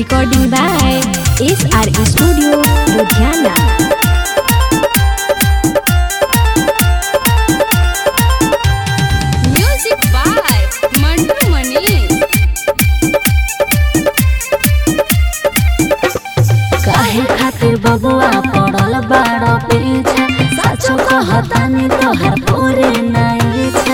Recording by SR Studio, Ludhiana. Music by Mantu Manish. काहे खातिर बबुआ पड़ल बाड़ पीछे साचो कहतानी तोहर पूरे नहीं छे।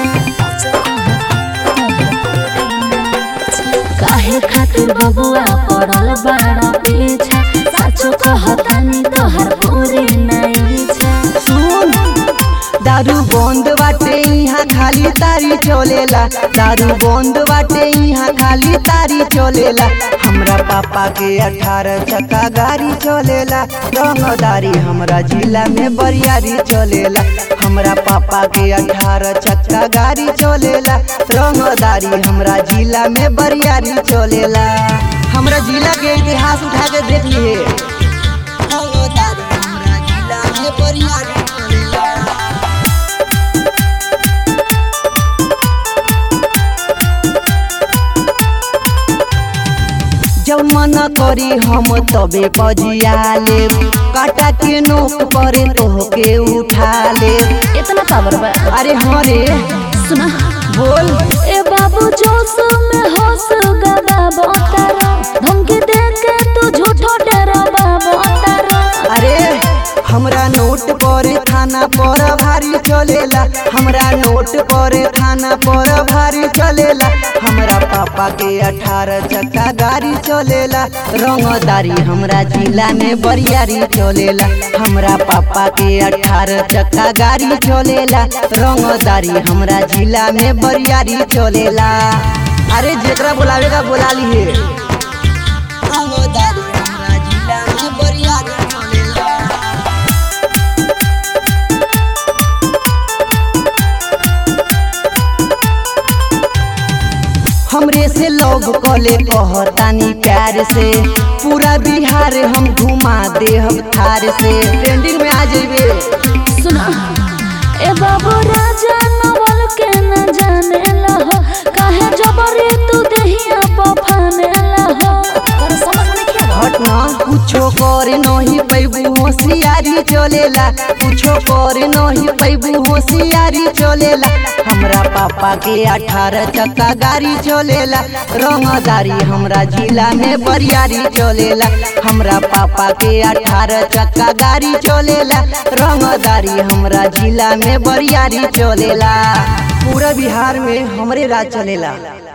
काहे खातिर बबुआ पड़ल बाड़ पीछे साचो कहतानी तोहर पूरे नहीं छे। सुन दारू बंद बाटे यहाँ खाली तारी चलेला, दारू बंद बाटे यहाँ खाली तारी चलेला। हमरा पापा के 18 चक्का गाड़ी चलेला, रंगदारी हमरा जिला में बरियारी चलेला। हमरा पापा के 18 चक्का गाड़ी चलेला, रंगदारी हमरा जिला में बरियारी चलेला। हमरा जिला के इतिहास उठा के देख लिए, रंगदारी हमरा जिला में बरियारी चलेला। जब मन करी हम तबे बजिया ले, काटा के नोक पर तोहके उठा ले। इतना पावर बा। अरे हाँ रे सुना बोल। ए बाबू जोश में होश गदा बोतारा, धमकी दे के तू झूठो डरा बोतारा। अरे हमरा नोट पर थाना पर भारी चलेला, हमरा नोट पर थाना पर भारी चलेला। हमरा पापा के 18 चक्का गाड़ी चलेला, रंगदारी हमरा जिला में बरियारी चलेला। हमरा पापा के 18 चक्का गाड़ी चलेला, रंगदारी हमरा जिला में बरियारी चलेला। अरे जेकरा बुलावे का बुला लिए, रंगदारी हमरा जिला में बरियारी चलेला। हमरे से लोग कले कहतानी प्यार से, पूरा बिहार हम घुमा दे हम थार से। ट्रेंडिंग में आ जाइबे। सुना ए बाबू राजा नवल के न जाने लहो, काहे जबरी तू देहिया पफाने लहो। तोरा समझ में नहीं आवा। हट ना कुछो कर नहीं पैबू, होशियारी चलेला। कुछो कर नहीं पैबू, होशियारी चलेला। हमरा पापा के 18 चक्का गाड़ी चलेला, रंगदारी हमरा जिला में बरियारी चलेला। हमरा पापा के 18 चक्का गाड़ी चलेला, रंगदारी हमरा जिला में बरियारी चलेला। पूरा बिहार में हमरे राज चलेला।